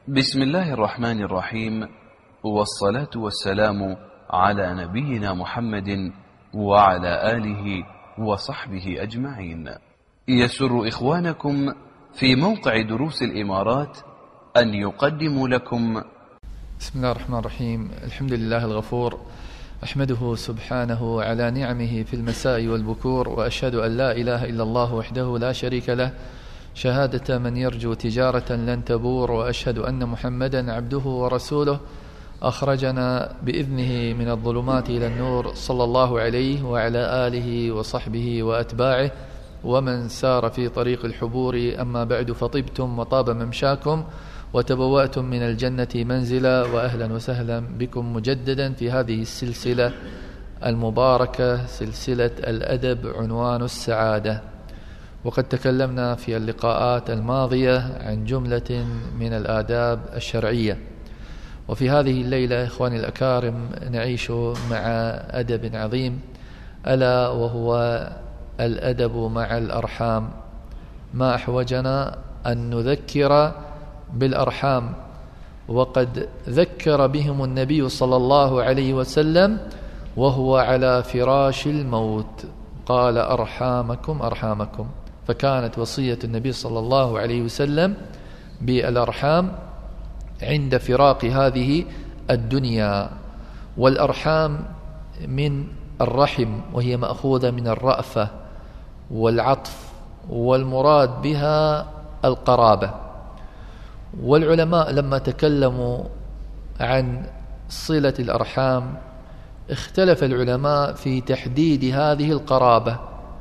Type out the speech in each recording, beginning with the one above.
بسم الله الرحمن الرحيم، والصلاة والسلام على نبينا محمد وعلى آله وصحبه أجمعين. يسر إخوانكم في موقع دروس الإمارات أن يقدموا لكم بسم الله الرحمن الرحيم. الحمد لله الغفور، أحمده سبحانه على نعمه في المساء والبكور، وأشهد أن لا إله إلا الله وحده لا شريك له شهادة من يرجو تجارة لن تبور، وأشهد أن محمدا عبده ورسوله أخرجنا بإذنه من الظلمات إلى النور، صلى الله عليه وعلى آله وصحبه وأتباعه ومن سار في طريق الحبور. أما بعد، فطبتم وطاب ممشاكم وتبوأتم من الجنة منزلا، وأهلا وسهلا بكم مجددا في هذه السلسلة المباركة، سلسلة الأدب عنوان السعادة. وقد تكلمنا في اللقاءات الماضية عن جملة من الآداب الشرعية، وفي هذه الليلة إخواني الأكارم نعيش مع أدب عظيم، ألا وهو الأدب مع الأرحام. ما أحوجنا أن نذكر بالأرحام، وقد ذكر بهم النبي صلى الله عليه وسلم وهو على فراش الموت، قال أرحامكم أرحامكم. فكانت وصية النبي صلى الله عليه وسلم بالأرحام عند فراق هذه الدنيا. والأرحام من الرحم، وهي مأخوذة من الرأفة والعطف، والمراد بها القرابة. والعلماء لما تكلموا عن صلة الأرحام اختلف العلماء في تحديد هذه القرابة،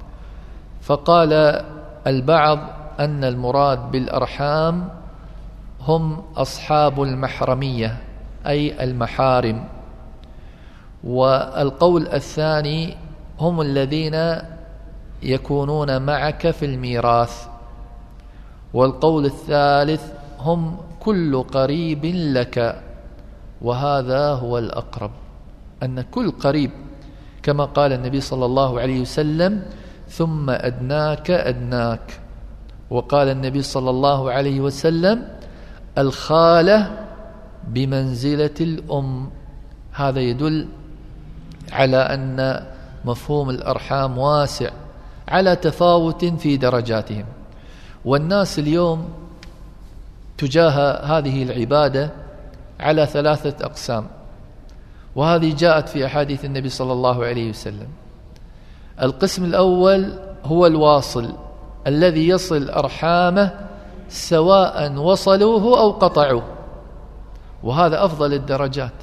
فقال البعض أن المراد بالأرحام هم أصحاب المحرمية أي المحارم، والقول الثاني هم الذين يكونون معك في الميراث، والقول الثالث هم كل قريب لك. وهذا هو الأقرب، أن كل قريب، كما قال النبي صلى الله عليه وسلم ثم أدناك أدناك. وقال النبي صلى الله عليه وسلم الخالة بمنزلة الأم. هذا يدل على أن مفهوم الأرحام واسع على تفاوت في درجاتهم. والناس اليوم تجاه هذه العبادة على 3 أقسام، وهذه جاءت في أحاديث النبي صلى الله عليه وسلم. القسم الأول هو الواصل، الذي يصل أرحامه سواء وصلوه أو قطعوه، وهذا أفضل الدرجات.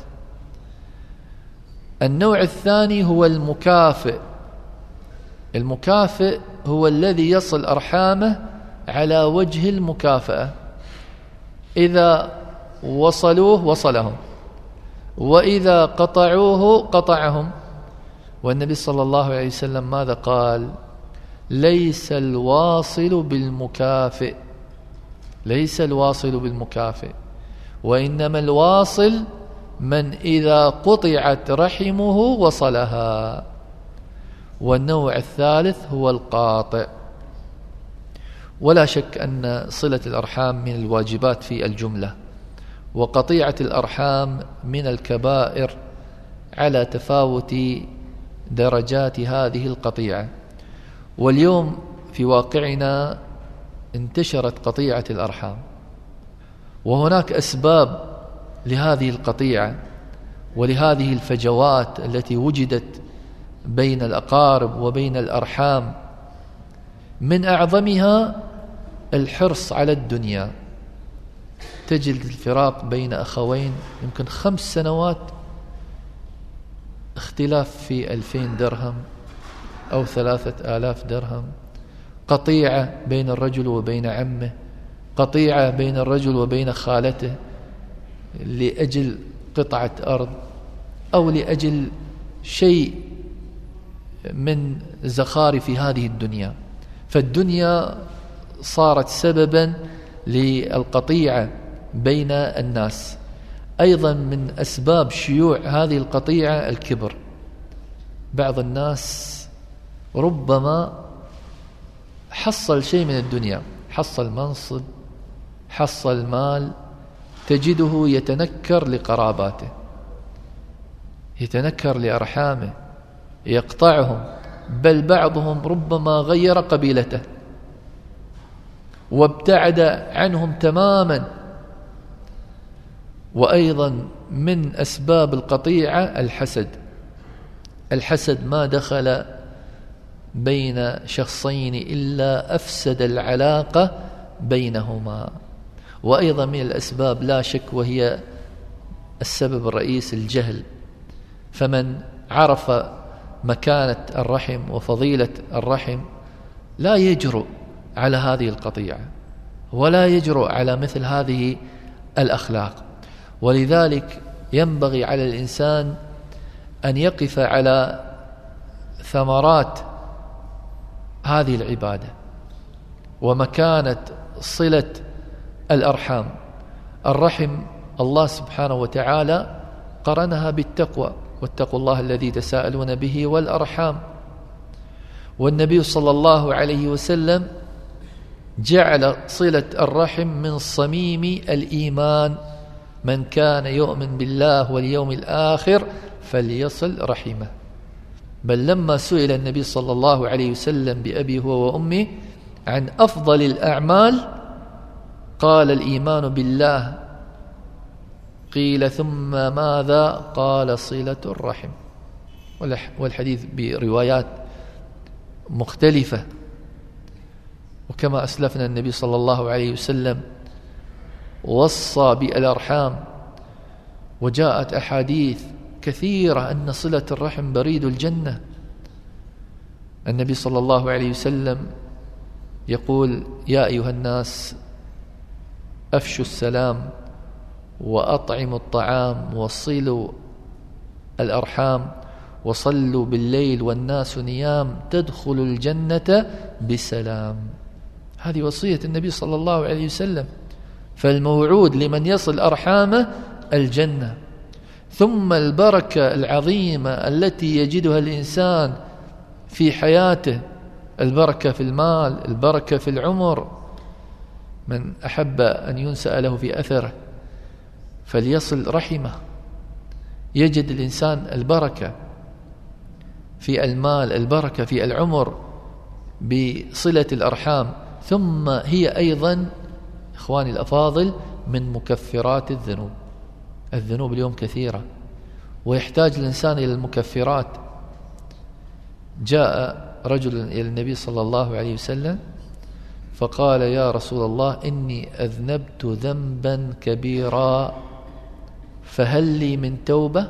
النوع الثاني هو المكافئ. المكافئ هو الذي يصل أرحامه على وجه المكافأة، إذا وصلوه وصلهم، وإذا قطعوه قطعهم. والنبي صلى الله عليه وسلم ماذا قال؟ ليس الواصل بالمكافئ، ليس الواصل بالمكافئ، وإنما الواصل من إذا قطعت رحمه وصلها. والنوع الثالث هو القاطع. ولا شك أن صلة الأرحام من الواجبات في الجملة، وقطيعة الأرحام من الكبائر على تفاوت درجات هذه القطيعة. واليوم في واقعنا انتشرت قطيعة الأرحام، وهناك أسباب لهذه القطيعة ولهذه الفجوات التي وجدت بين الأقارب وبين الأرحام. من أعظمها الحرص على الدنيا. تجد الفراق بين أخوين يمكن 5 سنوات، اختلاف في 2000 درهم أو 3000 درهم، قطيعة بين الرجل وبين عمه، قطيعة بين الرجل وبين خالته لأجل قطعة أرض أو لأجل شيء من زخارف هذه الدنيا. فالدنيا صارت سببا للقطيعة بين الناس. أيضا من أسباب شيوع هذه القطيعة الكبر. بعض الناس ربما حصل شيء من الدنيا، حصل منصب، حصل مال، تجده يتنكر لقراباته، يتنكر لأرحامه، يقطعهم، بل بعضهم ربما غير قبيلته وابتعد عنهم تماما. وأيضا من أسباب القطيعة الحسد. الحسد ما دخل بين شخصين إلا أفسد العلاقة بينهما. وأيضا من الأسباب لا شك وهي السبب الرئيس الجهل. فمن عرف مكانة الرحم وفضيلة الرحم لا يجرؤ على هذه القطيعة ولا يجرؤ على مثل هذه الأخلاق. ولذلك ينبغي على الإنسان أن يقف على ثمرات هذه العبادة ومكانة صلة الأرحام. الرحم الله سبحانه وتعالى قرنها بالتقوى، واتقوا الله الذي تساءلون به والأرحام. والنبي صلى الله عليه وسلم جعل صلة الرحم من صميم الإيمان. من كان يؤمن بالله واليوم الآخر فليصل رحمه. بل لما سئل النبي صلى الله عليه وسلم بأبي هو وأمي عن أفضل الأعمال قال الإيمان بالله. قيل ثم ماذا؟ قال صلة الرحم. والحديث بروايات مختلفة. وكما أسلفنا النبي صلى الله عليه وسلم وصى بالأرحام، وجاءت أحاديث كثيرة أن صلة الرحم بريد الجنة. النبي صلى الله عليه وسلم يقول: يا أيها الناس أفشوا السلام وأطعموا الطعام وصلوا الأرحام وصلوا بالليل والناس نيام تدخلوا الجنة بسلام. هذه وصية النبي صلى الله عليه وسلم. فالموعود لمن يصل أرحامه الجنة. ثم البركة العظيمة التي يجدها الإنسان في حياته، البركة في المال، البركة في العمر. من أحب أن ينسأ له في أثره فليصل رحمه. يجد الإنسان البركة في المال، البركة في العمر بصلة الأرحام. ثم هي أيضا إخواني الأفاضل من مكفرات الذنوب. الذنوب اليوم كثيرة ويحتاج الإنسان إلى المكفرات. جاء رجل إلى النبي صلى الله عليه وسلم فقال: يا رسول الله إني أذنبت ذنبا كبيرا فهل لي من توبة؟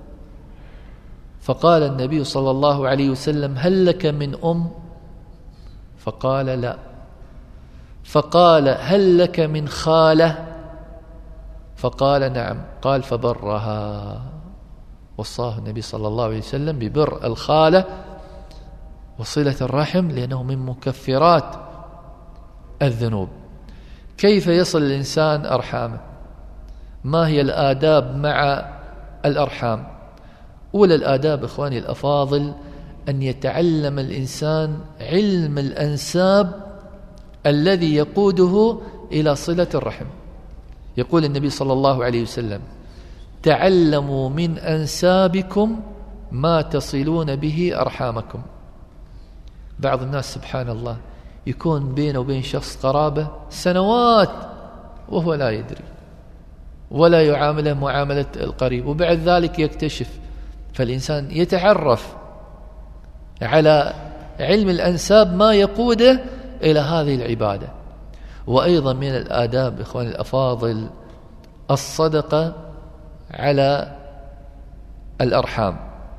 فقال النبي صلى الله عليه وسلم: هل لك من أم؟ فقال: لا. فقال: هل لك من خالة؟ فقال: نعم. قال: فبرها. وصاه النبي صلى الله عليه وسلم ببر الخالة وصلة الرحم لأنه من مكفرات الذنوب. كيف يصل الإنسان أرحامه؟ ما هي الآداب مع الأرحام؟ أولى الآداب إخواني الأفاضل أن يتعلم الإنسان علم الأنساب الذي يقوده إلى صلة الرحم. يقول النبي صلى الله عليه وسلم: تعلموا من أنسابكم ما تصلون به أرحامكم. بعض الناس سبحان الله يكون بينه وبين شخص قرابة سنوات وهو لا يدري ولا يعامله معاملة القريب، وبعد ذلك يكتشف. فالإنسان يتعرف على علم الأنساب ما يقوده إلى هذه العبادة. وأيضا من الآداب إخواني الأفاضل الصدقة على الأرحام.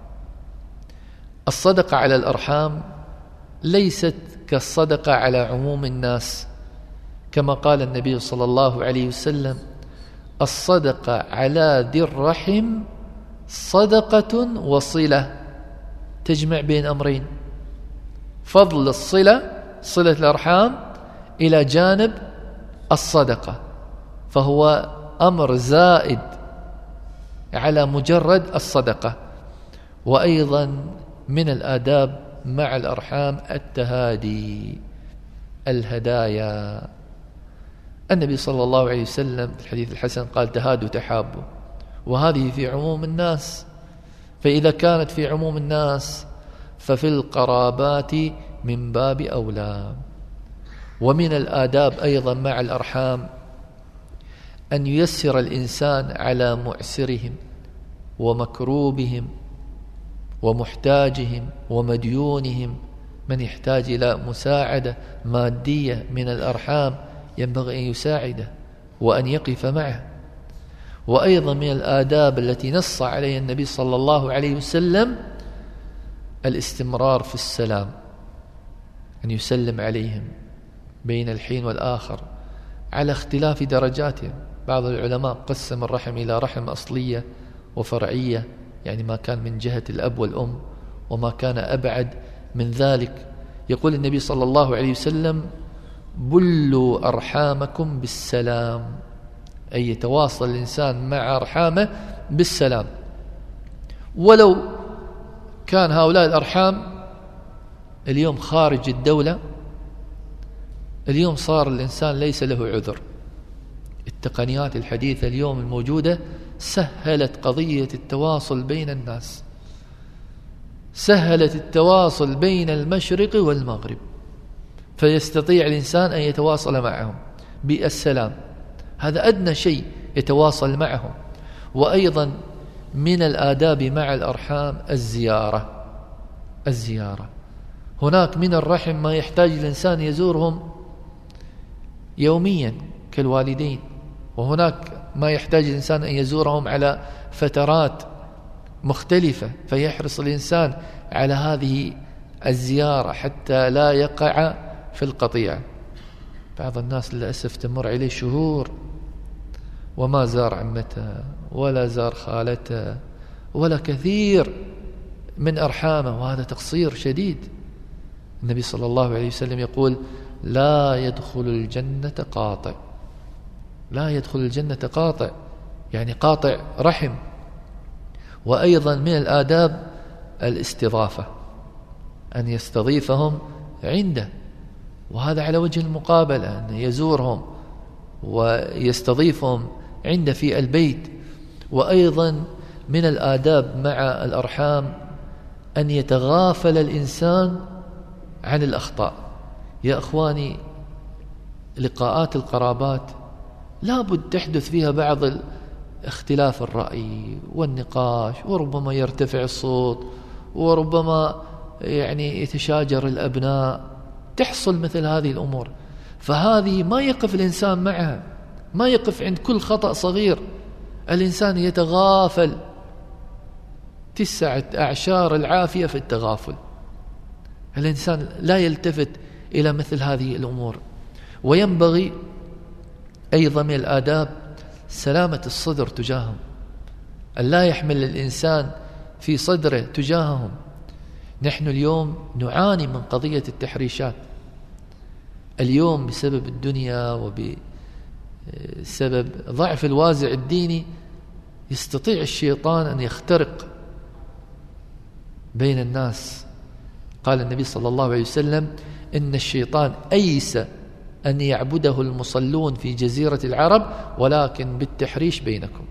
الصدقة على الأرحام ليست كالصدقة على عموم الناس، كما قال النبي صلى الله عليه وسلم: الصدقة على ذي الرحم صدقة وصلة. تجمع بين أمرين: فضل الصلة، صلة الأرحام، إلى جانب الصدقة، فهو أمر زائد على مجرد الصدقة. وأيضا من الآداب مع الأرحام التهادي، الهدايا. النبي صلى الله عليه وسلم في الحديث الحسن قال تهادوا تحابوا، وهذه في عموم الناس. فإذا كانت في عموم الناس ففي القرابات من باب أولى. ومن الآداب أيضا مع الأرحام أن ييسر الإنسان على معسرهم ومكروبهم ومحتاجهم ومديونهم. من يحتاج إلى مساعدة مادية من الأرحام ينبغي أن يساعده وأن يقف معه. وأيضا من الآداب التي نص عليها النبي صلى الله عليه وسلم الاستمرار في السلام، أن يسلم عليهم بين الحين والآخر على اختلاف درجاتهم. بعض العلماء قسم الرحم إلى رحم أصلية وفرعية، يعني ما كان من جهة الأب والأم وما كان أبعد من ذلك. يقول النبي صلى الله عليه وسلم بلوا أرحامكم بالسلام، أي يتواصل الإنسان مع أرحامه بالسلام. ولو كان هؤلاء الأرحام اليوم خارج الدولة، اليوم صار الإنسان ليس له عذر. التقنيات الحديثة اليوم الموجودة سهلت قضية التواصل بين الناس، سهلت التواصل بين المشرق والمغرب، فيستطيع الإنسان أن يتواصل معهم بالسلام. هذا أدنى شيء يتواصل معهم. وأيضا من الآداب مع الأرحام الزيارة. هناك من الرحم ما يحتاج الإنسان يزورهم يوميا كالوالدين، وهناك ما يحتاج الإنسان أن يزورهم على فترات مختلفة، فيحرص الإنسان على هذه الزيارة حتى لا يقع في القطيعة. بعض الناس للأسف تمر عليه شهور وما زار عمته ولا زار خالته ولا كثير من أرحامه، وهذا تقصير شديد. النبي صلى الله عليه وسلم يقول لا يدخل الجنة قاطع، لا يدخل الجنة قاطع، يعني قاطع رحم. وأيضا من الآداب الاستضافة، أن يستضيفهم عنده، وهذا على وجه المقابلة، أن يزورهم ويستضيفهم عنده في البيت. وأيضا من الآداب مع الأرحام أن يتغافل الإنسان عن الأخطاء. يا أخواني، لقاءات القرابات لا بد تحدث فيها بعض اختلاف الرأي والنقاش، وربما يرتفع الصوت، وربما يعني يتشاجر الأبناء، تحصل مثل هذه الأمور. فهذه ما يقف الإنسان معها، ما يقف عند كل خطأ صغير. الإنسان يتغافل، 9 أعشار العافية في التغافل. الإنسان لا يلتفت إلى مثل هذه الأمور. وينبغي أيضا من الآداب سلامة الصدر تجاههم، أن لا يحمل الإنسان في صدره تجاههم. نحن اليوم نعاني من قضية التحريشات. اليوم بسبب الدنيا وبسبب ضعف الوازع الديني يستطيع الشيطان أن يخترق بين الناس. قال النبي صلى الله عليه وسلم إن الشيطان أيس أن يعبده المصلون في جزيرة العرب ولكن بالتحريش بينكم،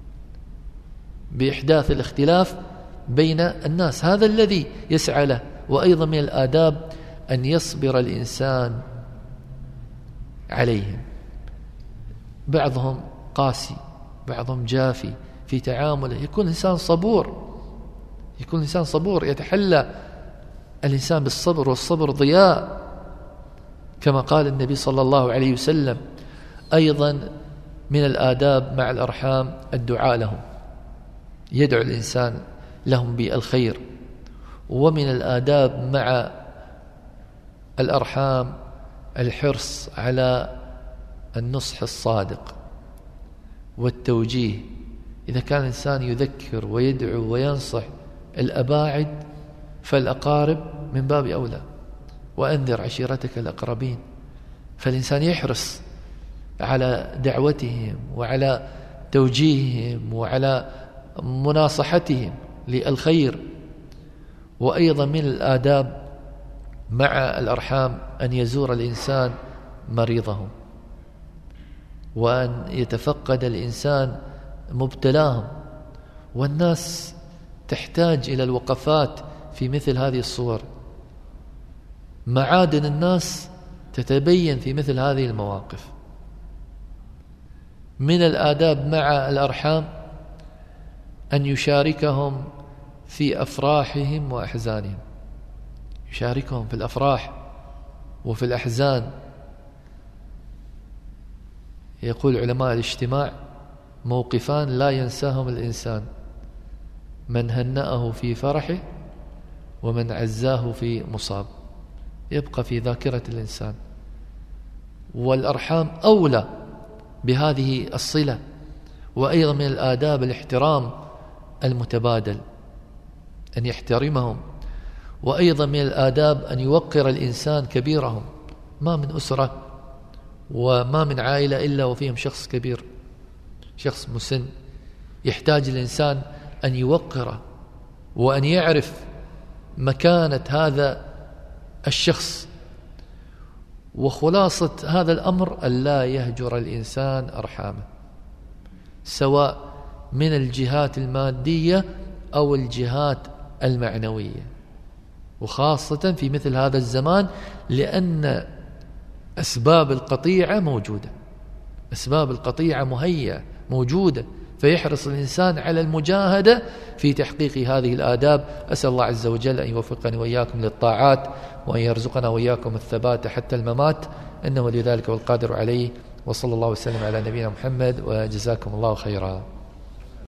بإحداث الاختلاف بين الناس، هذا الذي يسعى له. وأيضا من الآداب أن يصبر الإنسان عليهم. بعضهم قاسي، بعضهم جافي في تعامله. يكون الإنسان صبور، يكون الإنسان صبور، يتحلى الإنسان بالصبر، والصبر ضياء كما قال النبي صلى الله عليه وسلم. أيضا من الآداب مع الأرحام الدعاء لهم، يدعو الإنسان لهم بالخير. ومن الآداب مع الأرحام الحرص على النصح الصادق والتوجيه. إذا كان الإنسان يذكر ويدعو وينصح الأباعد فالأقارب من باب أولى. وأنذر عشيرتك الأقربين. فالإنسان يحرص على دعوتهم وعلى توجيههم وعلى مناصحتهم للخير. وأيضا من الآداب مع الأرحام أن يزور الإنسان مريضهم، وأن يتفقد الإنسان مبتلاهم. والناس تحتاج إلى الوقفات في مثل هذه الصور. معادن الناس تتبين في مثل هذه المواقف. من الآداب مع الأرحام أن يشاركهم في أفراحهم وأحزانهم، يشاركهم في الأفراح وفي الأحزان. يقول علماء الاجتماع: موقفان لا ينساهم الإنسان، من هنأه في فرحه ومن عزاه في مصاب، يبقى في ذاكرة الإنسان. والأرحام أولى بهذه الصلة. وأيضا من الآداب الاحترام المتبادل، أن يحترمهم. وأيضا من الآداب أن يوقر الإنسان كبيرهم. ما من أسرة وما من عائلة إلا وفيهم شخص كبير، شخص مسن، يحتاج الإنسان أن يوقره وأن يعرف مكانة هذا الشخص. وخلاصة هذا الأمر أن لا يهجر الإنسان أرحامه، سواء من الجهات المادية أو الجهات المعنوية، وخاصة في مثل هذا الزمان، لأن أسباب القطيعة موجودة، أسباب القطيعة مهيئة موجودة، فيحرص الإنسان على المجاهدة في تحقيق هذه الآداب. أسأل الله عز وجل أن يوفقني وإياكم للطاعات، وأن يرزقنا وإياكم الثبات حتى الممات، إنه لذلك والقادر عليه. وصلى الله وسلم على نبينا محمد، وجزاكم الله خيرا.